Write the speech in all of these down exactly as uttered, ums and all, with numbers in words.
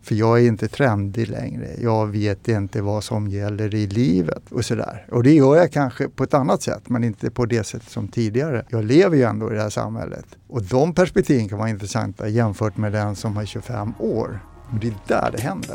för jag är inte trendig längre. Jag vet inte vad som gäller i livet och sådär. Och det gör jag kanske på ett annat sätt, men inte på det sätt som tidigare. Jag lever ju ändå i det här samhället. Och de perspektiven kan vara intressanta jämfört med den som har tjugofem år. Och det är där det händer.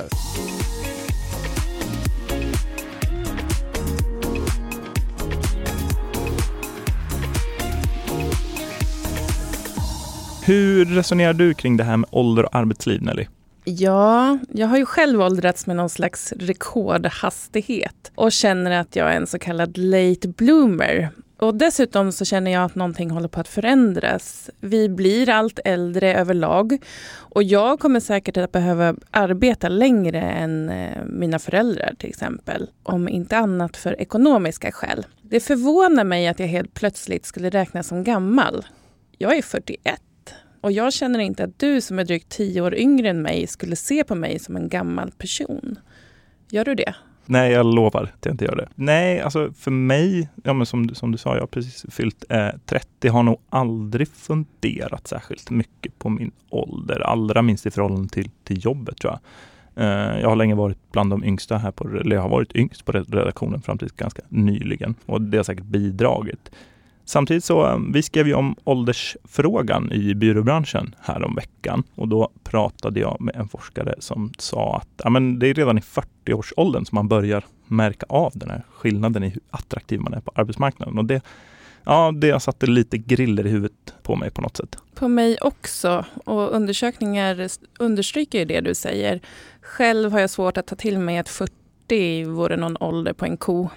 Hur resonerar du kring det här med ålder och arbetsliv, Nelly? Ja, jag har ju själv åldrats med någon slags rekordhastighet och känner att jag är en så kallad late bloomer. Och dessutom så känner jag att någonting håller på att förändras. Vi blir allt äldre överlag och jag kommer säkert att behöva arbeta längre än mina föräldrar till exempel. Om inte annat för ekonomiska skäl. Det förvånar mig att jag helt plötsligt skulle räknas som gammal. Jag är fyrtioett. Och jag känner inte att du som är drygt tio år yngre än mig skulle se på mig som en gammal person. Gör du det? Nej, jag lovar att jag inte gör det. Nej, alltså för mig, ja, men som, som du sa, jag har precis fyllt eh, trettio, har nog aldrig funderat särskilt mycket på min ålder. Allra minst i förhållande till, till jobbet, tror jag. Eh, jag har länge varit bland de yngsta här på, eller jag har varit yngst på redaktionen fram till ganska nyligen. Och det har säkert bidragit. Samtidigt så, vi skrev ju om åldersfrågan i byråbranschen här om veckan. Och då pratade jag med en forskare som sa att ja, men det är redan i fyrtio-årsåldern som man börjar märka av den här skillnaden i hur attraktiv man är på arbetsmarknaden. Och det, ja, det satte lite griller i huvudet på mig på något sätt. På mig också. Och undersökningar understryker ju det du säger. Själv har jag svårt att ta till mig att fyrtio vore någon ålder på en ko.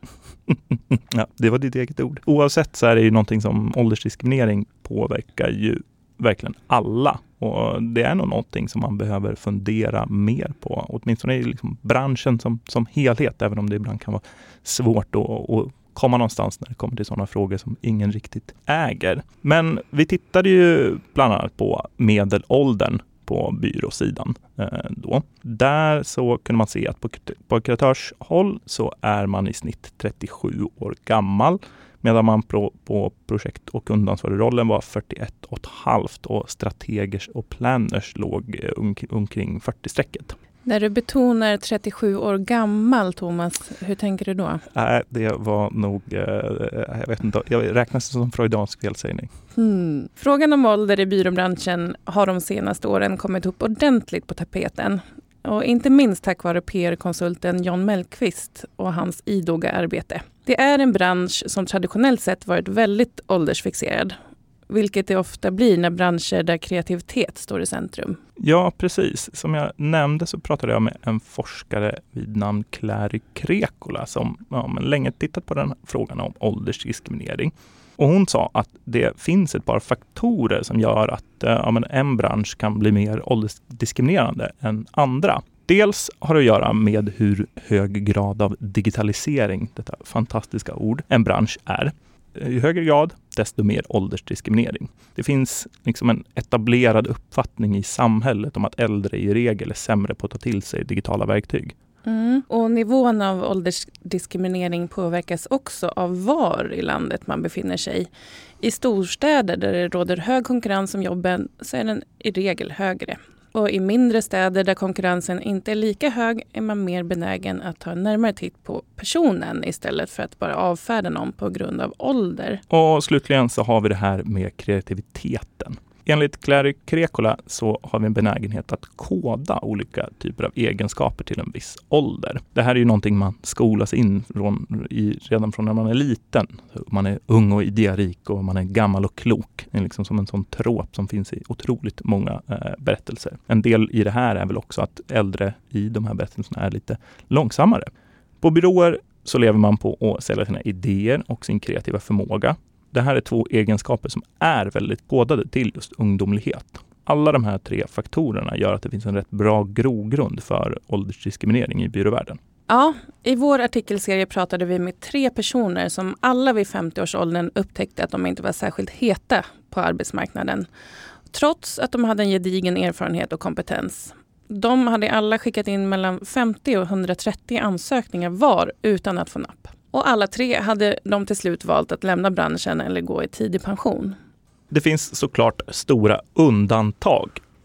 Ja, det var ditt eget ord. Oavsett så är det ju någonting som åldersdiskriminering påverkar ju verkligen alla. Och det är nog någonting som man behöver fundera mer på. Åtminstone är det liksom branschen som, som helhet, även om det ibland kan vara svårt att, att komma någonstans när det kommer till sådana frågor som ingen riktigt äger. Men vi tittade ju bland annat på medelåldern på byråsidan eh, då. Där så kunde man se att på, på kreatörshåll så är man i snitt trettiosju år gammal, medan man på, på projekt- och kundansvarig rollen var fyrtioett och ett halvt och strategers och planners låg eh, um, omkring fyrtio-strecket. När du betonar trettiosju år gammal, Thomas, hur tänker du då? Nej, äh, det var nog, eh, jag vet inte, jag räknas som freudiansk felsägning. Hmm. Frågan om ålder i byråbranschen har de senaste åren kommit upp ordentligt på tapeten. Och inte minst tack vare P R-konsulten John Mellqvist och hans idoga arbete. Det är en bransch som traditionellt sett varit väldigt åldersfixerad. Vilket det ofta blir när branscher där kreativitet står i centrum. Ja, precis. Som jag nämnde så pratade jag med en forskare vid namn Clary Krekola som ja, men länge tittat på den här frågan om åldersdiskriminering. Och hon sa att det finns ett par faktorer som gör att ja, men en bransch kan bli mer åldersdiskriminerande än andra. Dels har det att göra med hur hög grad av digitalisering, detta fantastiska ord, en bransch är. I högre grad, desto mer åldersdiskriminering. Det finns liksom en etablerad uppfattning i samhället om att äldre i regel är sämre på att ta till sig digitala verktyg. Mm. Och nivån av åldersdiskriminering påverkas också av var i landet man befinner sig. I storstäder där det råder hög konkurrens om jobben så är den i regel högre. Och i mindre städer där konkurrensen inte är lika hög är man mer benägen att ta en närmare titt på personen istället för att bara avfärda någon på grund av ålder. Och slutligen så har vi det här med kreativiteten. Enligt Clary Krekola så har vi en benägenhet att koda olika typer av egenskaper till en viss ålder. Det här är ju någonting man skolas in från, i, redan från när man är liten. Man är ung och idérik och man är gammal och klok. Det är liksom som en sån trop som finns i otroligt många eh, berättelser. En del i det här är väl också att äldre i de här berättelserna är lite långsammare. På byråer så lever man på att sälja sina idéer och sin kreativa förmåga. Det här är två egenskaper som är väldigt kodade till just ungdomlighet. Alla de här tre faktorerna gör att det finns en rätt bra grogrund för åldersdiskriminering i byråvärlden. Ja, i vår artikelserie pratade vi med tre personer som alla vid femtio-årsåldern upptäckte att de inte var särskilt heta på arbetsmarknaden. Trots att de hade en gedigen erfarenhet och kompetens. De hade alla skickat in mellan femtio och hundratrettio ansökningar var utan att få napp. Och alla tre hade de till slut valt att lämna branschen eller gå i tidig pension. Det finns såklart stora undantag.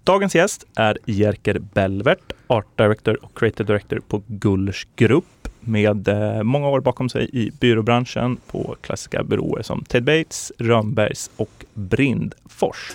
Dagens gäst är Jerker Belvert, Art Director och Creative Director på Gullers Grupp med eh, många år bakom sig i byråbranschen på klassiska byråer som Ted Bates, Rönnbergs och Brindfors.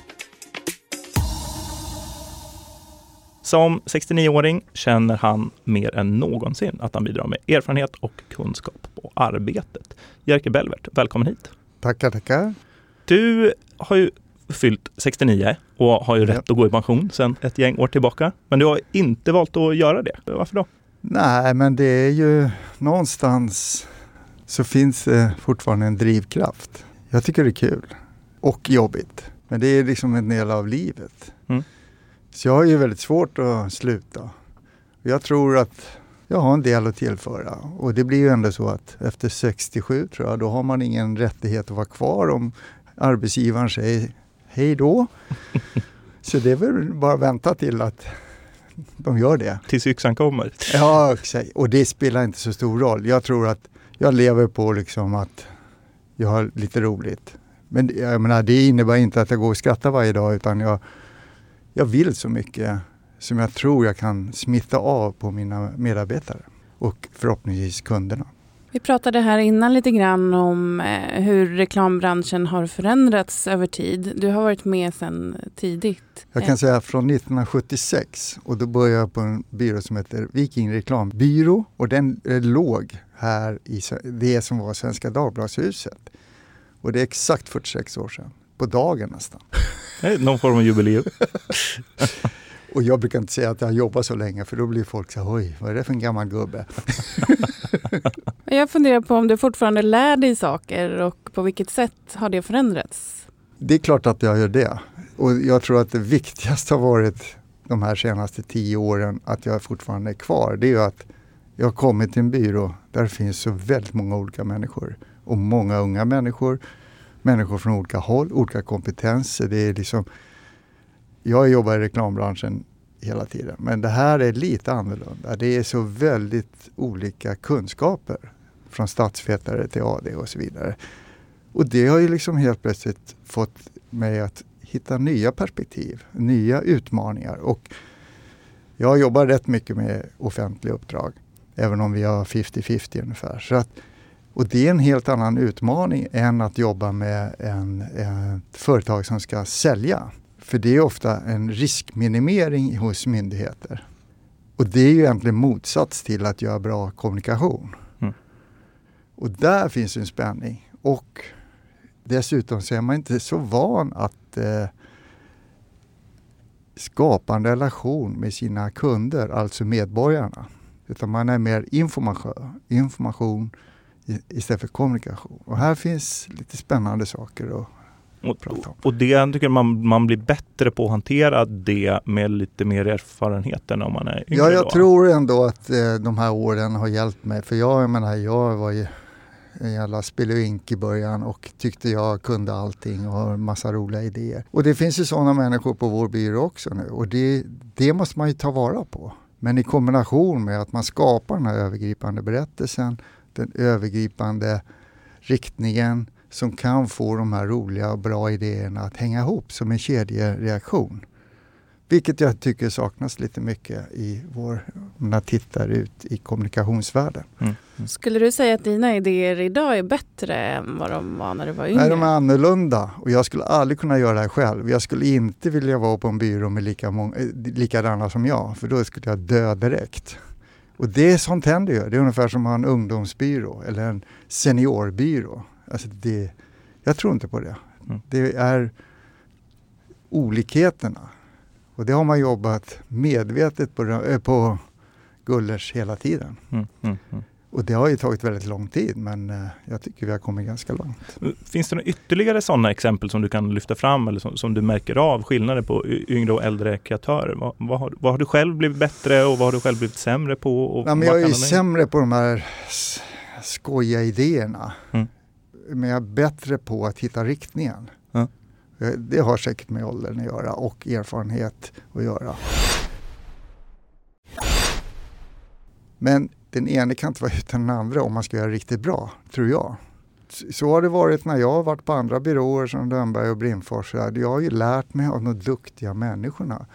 Som sextionio-åring känner han mer än någonsin att han bidrar med erfarenhet och kunskap på arbetet. Jerker Belvert, välkommen hit. Tackar, tackar. Du har ju fyllt sextionio och har ju rätt ja. att gå i pension sedan ett gäng år tillbaka. Men du har inte valt att göra det. Varför då? Nej, men det är ju någonstans så finns det fortfarande en drivkraft. Jag tycker det är kul och jobbigt. Men det är liksom en del av livet. Mm. Så jag har ju väldigt svårt att sluta. Jag tror att jag har en del att tillföra. Och det blir ju ändå så att efter sextiosju tror jag, då har man ingen rättighet att vara kvar om arbetsgivaren säger hej då. Så det är väl bara att vänta till att de gör det. Tills yxan kommer. Ja, exakt. Och det spelar inte så stor roll. Jag tror att jag lever på liksom att jag har lite roligt. Men jag menar, det innebär inte att jag går och skrattar varje dag, utan jag, jag vill så mycket som jag tror jag kan smitta av på mina medarbetare och förhoppningsvis kunderna. Vi pratade här innan lite grann om eh, hur reklambranschen har förändrats över tid. Du har varit med sedan tidigt. Jag kan säga från nittonhundrasjuttiosex, och då började jag på en byrå som heter Viking Reklambyrå, och den låg här i det som var Svenska Dagbladshuset. Och det är exakt fyrtiosex år sedan, på dagen nästan. Någon form av jubileum. Och jag brukar inte säga att jag jobbar så länge, för då blir folk så här, oj, vad är det för en gammal gubbe? Jag funderar på om du fortfarande lär dig saker och på vilket sätt har det förändrats? Det är klart att jag gör det. Och jag tror att det viktigaste har varit de här senaste tio åren att jag fortfarande är kvar. Det är ju att jag har kommit till en byrå där det finns så väldigt många olika människor. Och många unga människor, människor från olika håll, olika kompetenser. Det är liksom... Jag jobbar i reklambranschen hela tiden, men det här är lite annorlunda. Det är så väldigt olika kunskaper från statsvetare till A D och så vidare. Och det har ju liksom helt plötsligt fått mig att hitta nya perspektiv, nya utmaningar. Och jag jobbar rätt mycket med offentliga uppdrag, även om vi har femtio femtio ungefär. Så att, och det är en helt annan utmaning än att jobba med en, ett företag som ska sälja. För det är ofta en riskminimering hos myndigheter. Och det är ju egentligen motsats till att göra bra kommunikation. Mm. Och där finns en spänning. Och dessutom så är man inte så van att eh, skapa en relation med sina kunder, alltså medborgarna. Utan man är mer information, information istället för kommunikation. Och här finns lite spännande saker att Och, och det tycker man, man blir bättre på att hantera det med lite mer erfarenhet än om man är yngre. Ja, jag då. tror ändå att eh, de här åren har hjälpt mig. För jag, jag menar, jag var ju en jävla spelvink i början och tyckte jag kunde allting och har en massa roliga idéer. Och det finns ju sådana människor på vår byrå också nu. Och det, det måste man ju ta vara på. Men i kombination med att man skapar den här övergripande berättelsen, den övergripande riktningen, som kan få de här roliga och bra idéerna att hänga ihop som en kedjereaktion. Vilket jag tycker saknas lite mycket i vår, när jag tittar ut i kommunikationsvärlden. Mm. Mm. Skulle du säga att dina idéer idag är bättre än vad de var när du var yngre? Nej, de är annorlunda. Och jag skulle aldrig kunna göra det här själv. Jag skulle inte vilja vara på en byrå med lika många, likadana som jag. För då skulle jag dö direkt. Och det är sånt händer ju. Det är ungefär som att ha en ungdomsbyrå eller en seniorbyrå. Alltså det, jag tror inte på det. Mm. Det är olikheterna. Och det har man jobbat medvetet på, äh, på Gullers hela tiden. Mm, mm, mm. Och det har ju tagit väldigt lång tid, men äh, jag tycker vi har kommit ganska långt. Finns det några ytterligare sådana exempel som du kan lyfta fram eller som, som du märker av skillnader på yngre och äldre kreatörer? Vad, vad, har, vad har du själv blivit bättre och vad har du själv blivit sämre på? Och Nej, men jag är ju sämre på de här skojiga idéerna. Mm. Men jag är bättre på att hitta riktningen. Mm. Det har säkert med åldern att göra och erfarenhet att göra. Men den ena kan inte vara utan den andra om man ska göra riktigt bra, tror jag. Så har det varit när jag har varit på andra byråer som Rönnberg och Brindfors. Jag har ju lärt mig av de duktiga människorna.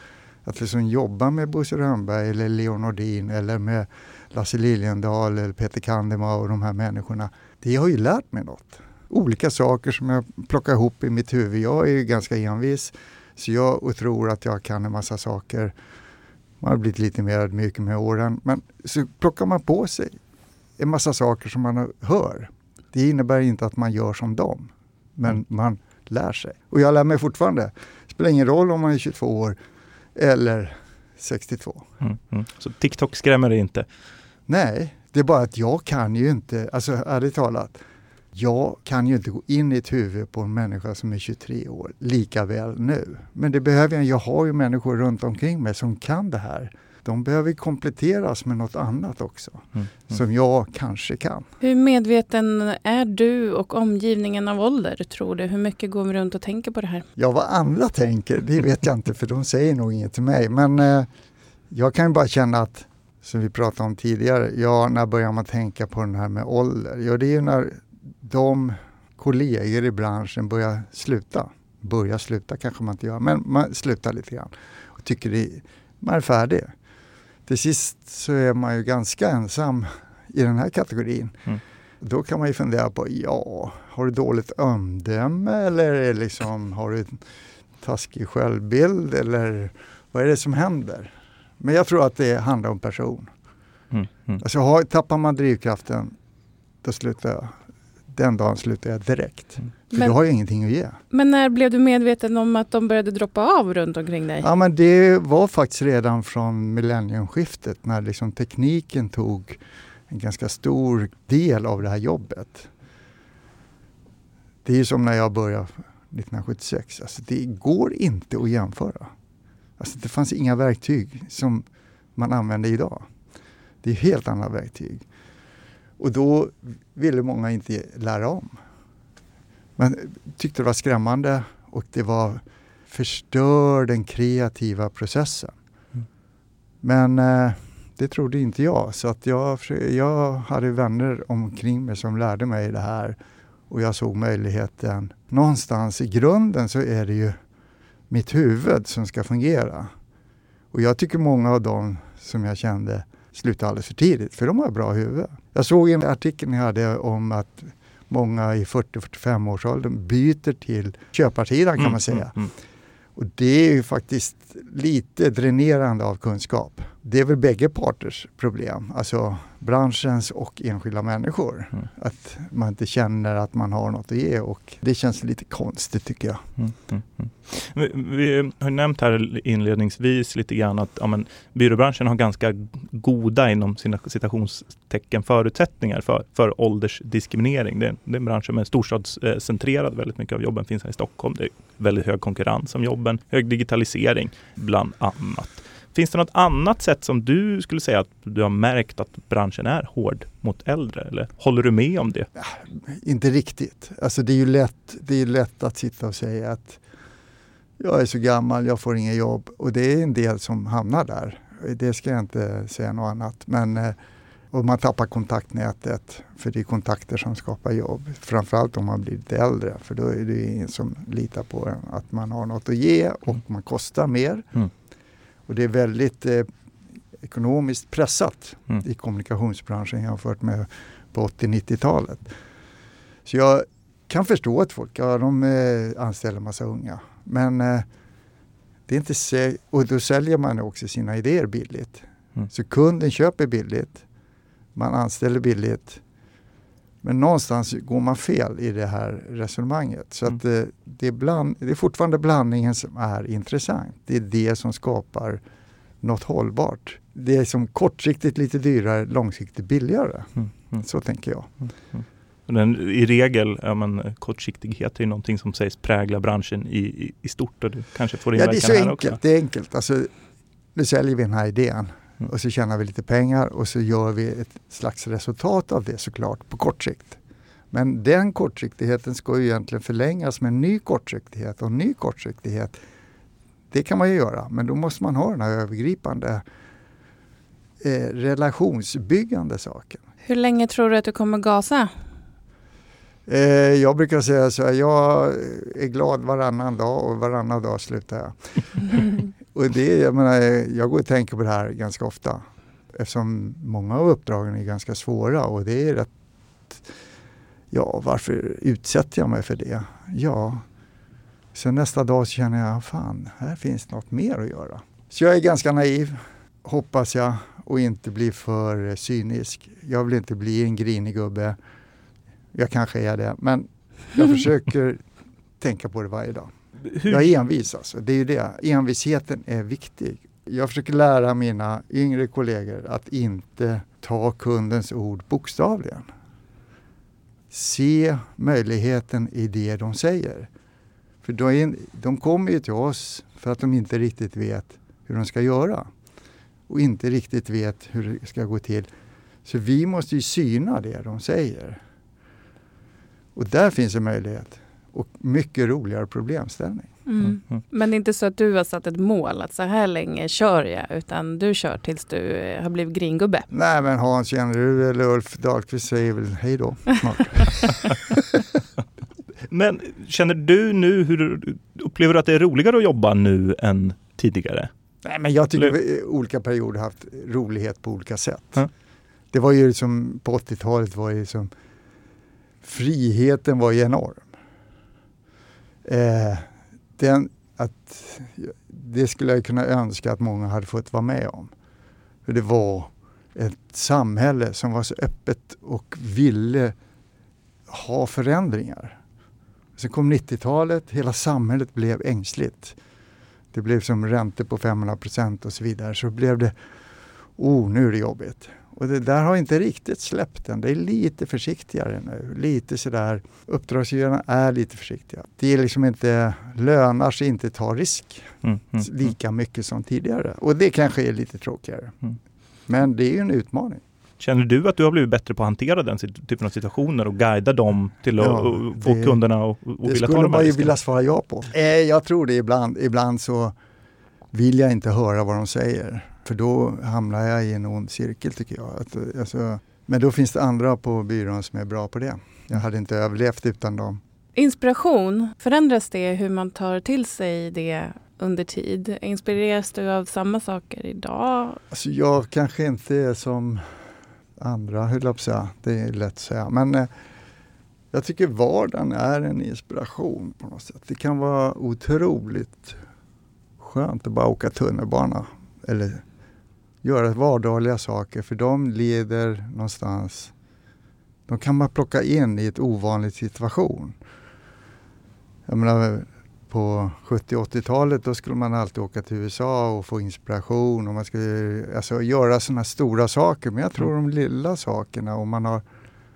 Att liksom jobba med Bosse Rönnberg eller Leon Nordin eller med Lasse Liljendahl eller Peter Kandema och de här människorna. Det har ju lärt mig något. Olika saker som jag plockar ihop i mitt huvud. Jag är ju ganska envis så jag tror att jag kan en massa saker. Man har blivit lite mer ödmjuk med åren. Men så plockar man på sig en massa saker som man hör. Det innebär inte att man gör som dem. Men mm. man lär sig. Och jag lär mig fortfarande. Det spelar ingen roll om man är tjugotvå år eller sextiotvå. Mm, mm. Så TikTok skrämmer det inte? Nej, det är bara att jag kan ju inte, alltså ärligt talat, jag kan ju inte gå in i ett huvud på en människa som är tjugotre år lika väl nu. Men det behöver jag, jag har ju människor runt omkring mig som kan det här. De behöver kompletteras med något annat också, mm, mm. som jag kanske kan. Hur medveten är du och omgivningen av ålder, tror du? Hur mycket går vi runt och tänker på det här? Ja, vad andra tänker, det vet jag inte, för de säger nog inget till mig. Men eh, jag kan ju bara känna att, som vi pratade om tidigare, ja, när börjar man tänka på den här med ålder? Ja, det är ju när de kollegor i branschen börjar sluta. Börjar sluta kanske man inte gör, men man slutar lite grann. Och tycker det, man är färdig. Till sist så är man ju ganska ensam i den här kategorin. Mm. Då kan man ju fundera på, ja, har du dåligt omdöme eller är liksom, har du taskig självbild eller vad är det som händer? Men jag tror att det handlar om person. Mm. Mm. Alltså har, tappar man drivkraften, då slutar jag. Den dagen slutar jag direkt. Mm. För men, då har jag ingenting att ge. Men när blev du medveten om att de började droppa av runt omkring dig? Ja, men det var faktiskt redan från millenniumskiftet när liksom tekniken tog en ganska stor del av det här jobbet. Det är ju som när jag började nittonhundrasjuttiosex. Alltså det går inte att jämföra. Alltså det fanns inga verktyg som man använder idag. Det är helt andra verktyg. Och då ville många inte lära om. Man tyckte det var skrämmande och det var förstör den kreativa processen. Mm. Men eh, det trodde inte jag. Så att jag, jag hade vänner omkring mig som lärde mig det här. Och jag såg möjligheten. Någonstans i grunden så är det ju mitt huvud som ska fungera. Och jag tycker många av dem som jag kände slutade alldeles för tidigt. För de har bra huvud. Jag såg en artikel ni hade om att många i fyrtio till fyrtiofem års ålder byter till köparsidan kan mm, man säga. Mm, mm. Och det är ju faktiskt lite dränerande av kunskap. Det är väl bägge parters problem. Alltså branschens och enskilda människor. Mm. Att man inte känner att man har något att ge och det känns lite konstigt tycker jag. Mm, mm, mm. Vi, vi har nämnt här inledningsvis lite grann att ja, men, byråbranschen har ganska goda inom sina citationstecken förutsättningar för, för åldersdiskriminering. Det är, det är en bransch som är storstadscentrerad. Väldigt mycket av jobben finns här i Stockholm. Det är väldigt hög konkurrens om jobben. Hög digitalisering bland annat. Finns det något annat sätt som du skulle säga att du har märkt att branschen är hård mot äldre? Eller håller du med om det? Ja, inte riktigt. Alltså det är ju lätt, det är lätt att sitta och säga att jag är så gammal, jag får inga jobb. Och det är en del som hamnar där. Det ska jag inte säga något annat. Men, och man tappar kontaktnätet för det är kontakter som skapar jobb. Framförallt om man blir lite äldre. För då är det ingen som litar på en, att man har något att ge och man kostar mer. Mm. Och det är väldigt eh, ekonomiskt pressat mm. i kommunikationsbranschen jämfört med på åttio-nittiotalet. Så jag kan förstå att folk, ja, de eh, anställer en massa unga. Men eh, det är inte sä- och då säljer man också sina idéer billigt. Mm. Så kunden köper billigt, man anställer billigt. Men någonstans går man fel i det här resonemanget. Så mm. att eh, det, är bland, det är fortfarande blandningen som är intressant. Det är det som skapar något hållbart. Det är som kortsiktigt lite dyrare, långsiktigt billigare. Mm. Mm. Så tänker jag. Mm. Mm. Den, i regel, ja, men, kortsiktighet är någonting som sägs prägla branschen i, i, i stort. Och det kanske får ja, det är så här enkelt. Också. Det är enkelt. Alltså, nu säljer vi den här idén. Mm. Och så tjänar vi lite pengar och så gör vi ett slags resultat av det såklart på kort sikt. Men den kortsiktigheten ska ju egentligen förlängas med en ny kortsiktighet och en ny kortsiktighet. Det kan man ju göra, men då måste man ha den här övergripande eh, relationsbyggande saken. Hur länge tror du att du kommer gasa? Eh, jag brukar säga så här, jag är glad varannan dag och varannan dag slutar jag. och det, jag menar, jag går och tänker på det här ganska ofta. Eftersom många av uppdragen är ganska svåra och det är rätt, ja, varför utsätter jag mig för det? Ja, sen nästa dag så känner jag, fan, här finns något mer att göra. Så jag är ganska naiv, hoppas jag, och inte bli för cynisk. Jag vill inte bli en grinig gubbe. Jag kanske är det, men jag försöker tänka på det varje dag. Hur? Jag är envis alltså, det är ju det. Envisheten är viktig. Jag försöker lära mina yngre kollegor att inte ta kundens ord bokstavligen. Se möjligheten i det de säger. För de, de kommer ju till oss för att de inte riktigt vet hur de ska göra. Och inte riktigt vet hur det ska gå till. Så vi måste ju syna det de säger. Och där finns en möjlighet. Och mycket roligare problemställning. Mm. Mm. Men det är inte så att du har satt ett mål att så här länge kör jag, utan du kör tills du har blivit gringubbe. Nej, men Hans Jennerud eller Ulf Dahlqvist säger väl hej då snart. Men känner du nu, hur upplever du att det är roligare att jobba nu än tidigare? Nej, men jag tycker vi olika perioder haft rolighet på olika sätt. Mm. Det var ju som på åttiotalet var ju som friheten var ju enorm. Eh, den, att, det skulle jag kunna önska att många hade fått vara med om. För det var ett samhälle som var så öppet och ville ha förändringar. Sen kom nittiotalet, hela samhället blev ängsligt. Det blev som räntor på femhundra procent och så vidare. Så blev det, oh nu är det jobbigt. Och det där har inte riktigt släppt än. Det är lite försiktigare nu. Lite sådär, uppdragsgivarna är lite försiktiga. Det är liksom inte, lönar sig inte ta risk mm, mm, lika mycket som tidigare. Och det kanske är lite tråkigare. Mm. Men det är ju en utmaning. Känner du att du har blivit bättre på att hantera den typen av situationer och guida dem till att ja, få det, kunderna och, och vilja ta de här riskerna? Det skulle man ju vilja svara ja på. Eh, jag tror det ibland. Ibland så vill jag inte höra vad de säger. För då hamnar jag i en ond cirkel tycker jag. Att, alltså, men då finns det andra på byrån som är bra på det. Jag hade inte överlevt utan dem. Inspiration, förändras det hur man tar till sig det under tid? Inspireras du av samma saker idag? Alltså jag kanske inte är som andra, höll jag på att säga. Det är lätt att säga. Men eh, jag tycker vardagen är en inspiration på något sätt. Det kan vara otroligt skönt att bara åka tunnelbana. Eller göra vardagliga saker. För de leder någonstans. De kan man plocka in i ett ovanligt situation. Jag menar, på sjuttio- och åttiotalet då skulle man alltid åka till U S A och få inspiration. Och man skulle alltså, göra sådana stora saker. Men jag tror de lilla sakerna, om man har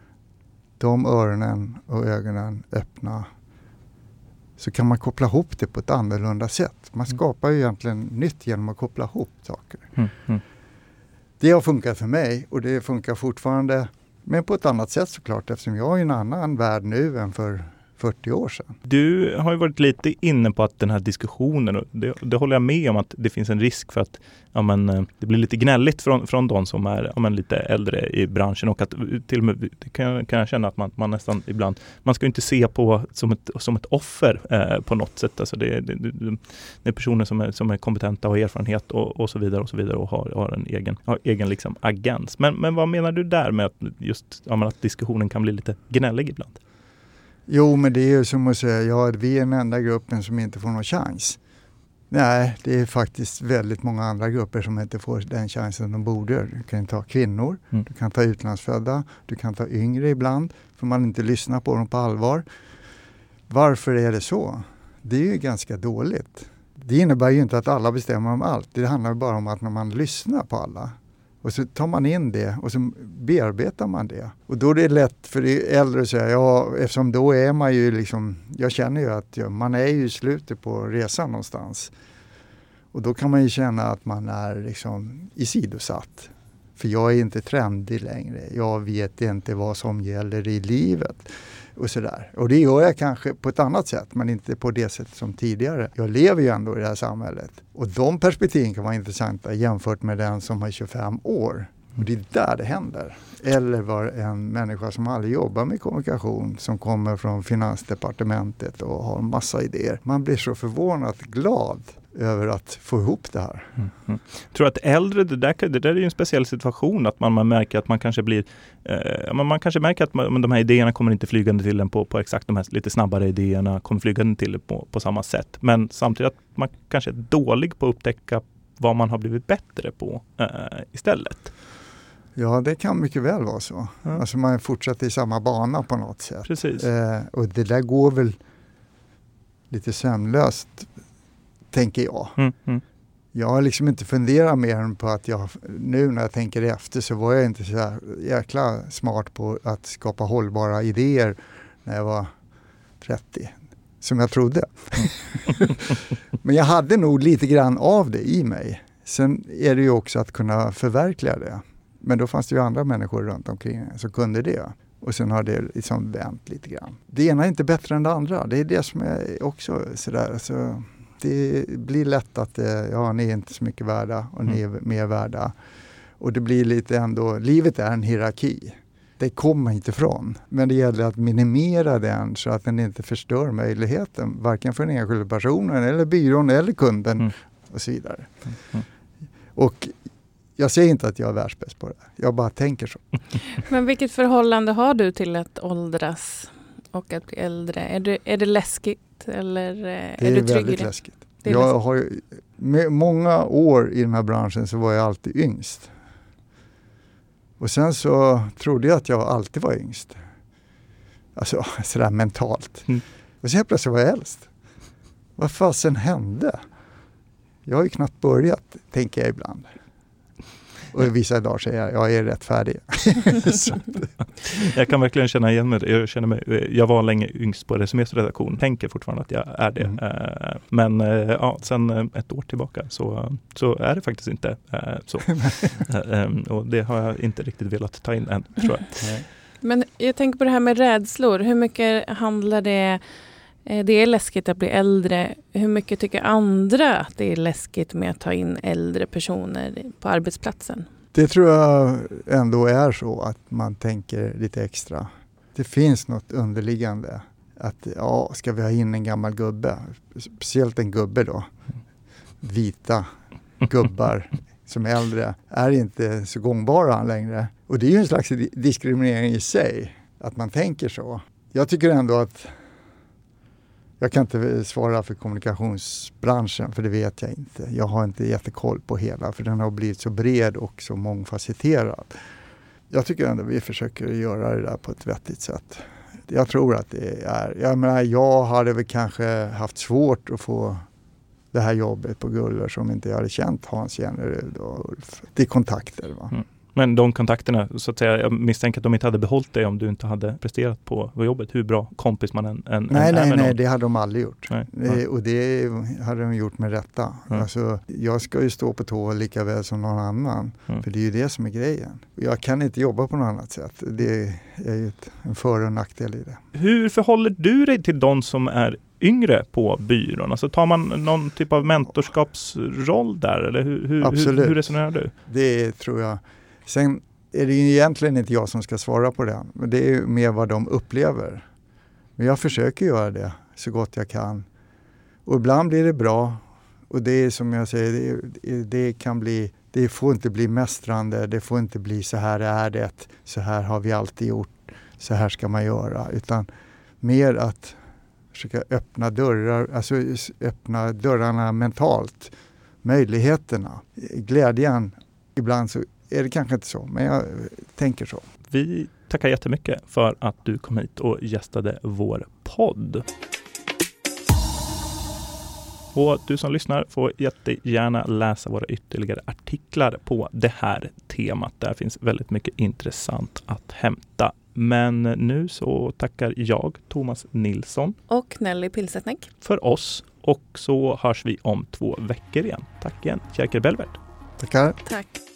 de öronen och ögonen öppna, så kan man koppla ihop det på ett annorlunda sätt. Man skapar ju egentligen nytt genom att koppla ihop saker. Mm, mm. Det har funkat för mig och det funkar fortfarande. Men på ett annat sätt såklart, eftersom jag är i en annan värld nu än för fyrtio år sedan. Du har ju varit lite inne på att den här diskussionen, och det, det håller jag med om, att det finns en risk för att ja, men, det blir lite gnälligt från, från de som är ja, men, lite äldre i branschen, och att till och med kan, kan jag känna att man, man nästan ibland, man ska inte se på som ett, som ett offer eh, på något sätt. Alltså det, det, det, det är personer som är, som är kompetenta och har erfarenhet och, och så vidare och så vidare och har, har en egen, har egen liksom agens. Men, men vad menar du där med att, just, ja, men, att diskussionen kan bli lite gnällig ibland? Jo, men det är ju som att säga, ja, vi är den enda gruppen som inte får någon chans. Nej, det är faktiskt väldigt många andra grupper som inte får den chansen de borde. Du kan ta kvinnor, mm. du kan ta utlandsfödda, du kan ta yngre ibland, för man inte lyssnar på dem på allvar. Varför är det så? Det är ju ganska dåligt. Det innebär ju inte att alla bestämmer om allt. Det handlar bara om att när man lyssnar på alla, och så tar man in det och så bearbetar man det. Och då är det lätt för de äldre att säga, ja, eftersom då är man ju liksom, jag känner ju att ja, man är ju i slutet på resan någonstans. Och då kan man ju känna att man är liksom isidosatt. För jag är inte trendig längre. Jag vet inte vad som gäller i livet. Och sådär. Och det gör jag kanske på ett annat sätt, men inte på det sätt som tidigare. Jag lever ju ändå i det här samhället. Och de perspektiven kan vara intressanta jämfört med den som har tjugofem år. Och det är där det händer. Eller var en människa som aldrig jobbar med kommunikation, som kommer från Finansdepartementet och har en massa idéer. Man blir så förvånat glad över att få ihop det här. Mm. Mm. Jag tror att äldre, det där, det där är ju en speciell situation att man, man märker att man kanske blir eh, man, man kanske märker att man, de här idéerna kommer inte flygande till en på, på exakt de här lite snabbare idéerna kommer flygande till på, på samma sätt. Men samtidigt att man kanske är dålig på att upptäcka vad man har blivit bättre på eh, istället. Ja, det kan mycket väl vara så. Mm. Alltså man fortsätter i samma bana på något sätt. Precis. Eh, och det där går väl lite sömnlöst, tänker jag. Mm, mm. Jag har liksom inte funderat mer än på att jag, nu när jag tänker efter så var jag inte så här jäkla smart på att skapa hållbara idéer när jag var trettio, som jag trodde. Mm. Men jag hade nog lite grann av det i mig. Sen är det ju också att kunna förverkliga det. Men då fanns det ju andra människor runt omkring som kunde det. Och sen har det liksom vänt lite grann. Det ena är inte bättre än det andra. Det är det som är också sådär. Så det blir lätt att ja, ni är inte så mycket värda och ni är mer värda. Och det blir lite ändå, livet är en hierarki. Det kommer inte ifrån. Men det gäller att minimera den så att den inte förstör möjligheten. Varken för den enskilda personen eller byrån eller kunden mm. och så vidare. Mm. Och jag säger inte att jag är världsbäst på det. Jag bara tänker så. Men vilket förhållande har du till att åldras och att bli äldre? Är det, är det läskigt eller är, det är du trygg i det? Väldigt läskigt. Det är jag läskigt. har med många år i den här branschen så var jag alltid yngst. Och sen så trodde jag att jag alltid var yngst. Alltså sådär mentalt. Mm. Och så helt plötsligt var jag äldst. Vad fasen hände? Jag har ju knappt börjat, tänker jag ibland. Och vissa dagar säger jag, jag är rätt färdig. Jag kan verkligen känna igen mig. Jag, känner mig, jag var länge yngst på Resumés redaktion. Tänker fortfarande att jag är det. Mm. Men ja, sen ett år tillbaka så, så är det faktiskt inte så. Och det har jag inte riktigt velat ta in än, tror jag. Men jag tänker på det här med rädslor. Hur mycket handlar det... Det är läskigt att bli äldre. Hur mycket tycker andra att det är läskigt med att ta in äldre personer på arbetsplatsen? Det tror jag ändå är så att man tänker lite extra. Det finns något underliggande. Att ja, ska vi ha in en gammal gubbe? Speciellt en gubbe då. Vita gubbar som är äldre är inte så gångbara längre. Och det är ju en slags diskriminering i sig. Att man tänker så. Jag tycker ändå att jag kan inte svara för kommunikationsbranschen, för det vet jag inte. Jag har inte jättekoll på hela, för den har blivit så bred och så mångfacetterad. Jag tycker ändå att vi försöker göra det där på ett vettigt sätt. Jag tror att det är... Jag menar, jag hade väl kanske haft svårt att få det här jobbet på Guller som inte jag hade känt Hans Jennerud och Ulf. Det är kontakter, va? Mm. Men de kontakterna, så att säga, jag misstänker att de inte hade behållit dig om du inte hade presterat på jobbet. Hur bra kompis man än, än nej, är nej, med nej, någon. det hade de aldrig gjort. Nej, det, och det hade de gjort med rätta. Mm. Alltså, jag ska ju stå på tå lika väl som någon annan. Mm. För det är ju det som är grejen. Jag kan inte jobba på något annat sätt. Det är ju ett, en för- och nackdel i det. Hur förhåller du dig till de som är yngre på byrån? Alltså tar man någon typ av mentorskapsroll där? Eller hur, hur, Absolut. hur, hur resonerar du? Det tror jag. Sen är det ju egentligen inte jag som ska svara på det. Men det är ju mer vad de upplever. Men jag försöker göra det så gott jag kan. Och ibland blir det bra. Och det är som jag säger, det, det kan bli, det får inte bli mästrande. Det får inte bli så här är det. Så här har vi alltid gjort. Så här ska man göra. Utan mer att försöka öppna dörrar, alltså öppna dörrarna mentalt. Möjligheterna, glädjen. Ibland så är det kanske inte så, men jag tänker så. Vi tackar jättemycket för att du kom hit och gästade vår podd. Och du som lyssnar får jättegärna läsa våra ytterligare artiklar på det här temat. Där finns väldigt mycket intressant att hämta. Men nu så tackar jag, Thomas Nilsson och Nelly Pilsetnek för oss. Och så hörs vi om två veckor igen. Tack igen, Kjerker Belvert. Tackar. Tack.